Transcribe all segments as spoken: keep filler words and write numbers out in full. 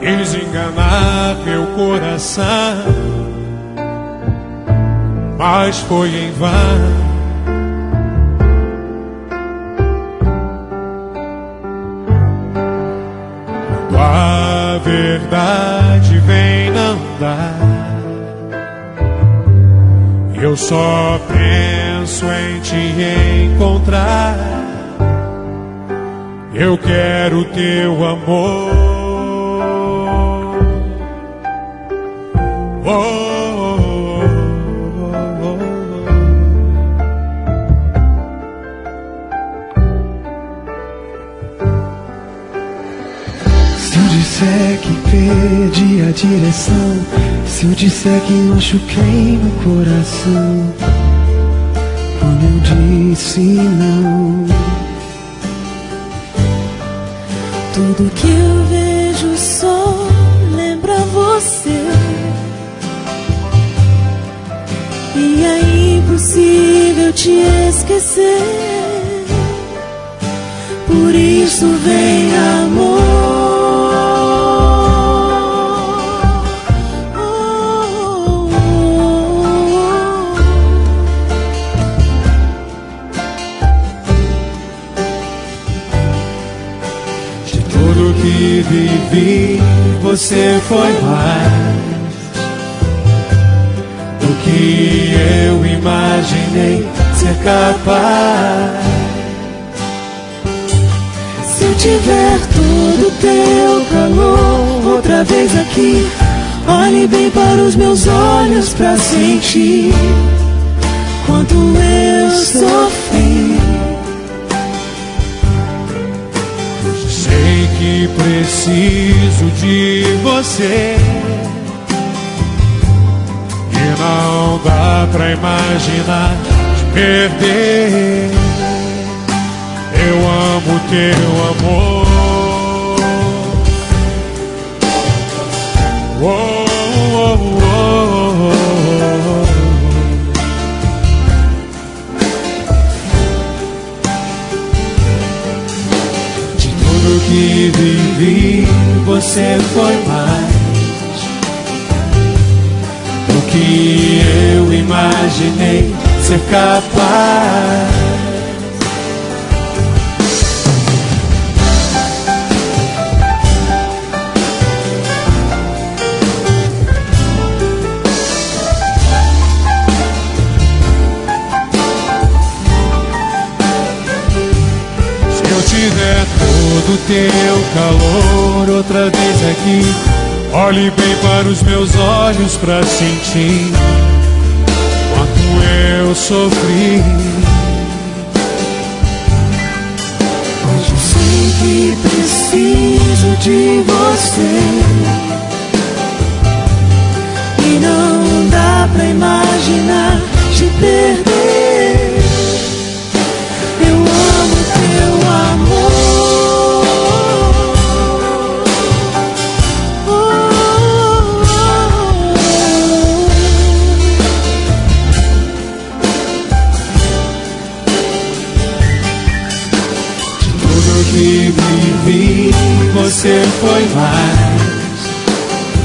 quis enganar meu coração, mas foi em vão. Quando a verdade vem, não dá. Eu só penso em te encontrar. Eu quero teu amor. Oh, oh, oh, oh. Se eu disser que perdi a direção, se eu disser que machuquei meu coração, quando eu disse não, tudo que eu vejo só lembra você, e é impossível te esquecer. Por isso vem amor. Oh, oh, oh. De tudo que vivi, você foi mais do que eu imaginei ser capaz. Se eu tiver todo teu calor outra vez aqui, olhe bem para os meus olhos pra sentir quanto eu sofri. Sei que preciso de você, e não dá pra imaginar te perder. Eu amo teu amor. Oh, oh, oh, oh. De tudo que vivi, você foi mais do que eu imaginei ser capaz. Tiver todo teu calor outra vez aqui, olhe bem para os meus olhos pra sentir quanto eu sofri. Hoje eu sei que preciso de você, e não dá pra imaginar te perder. Eu amo teu amor. Oh, oh, oh. De tudo que vivi, você foi mais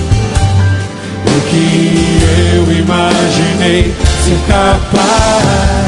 do que eu imaginei ser capaz.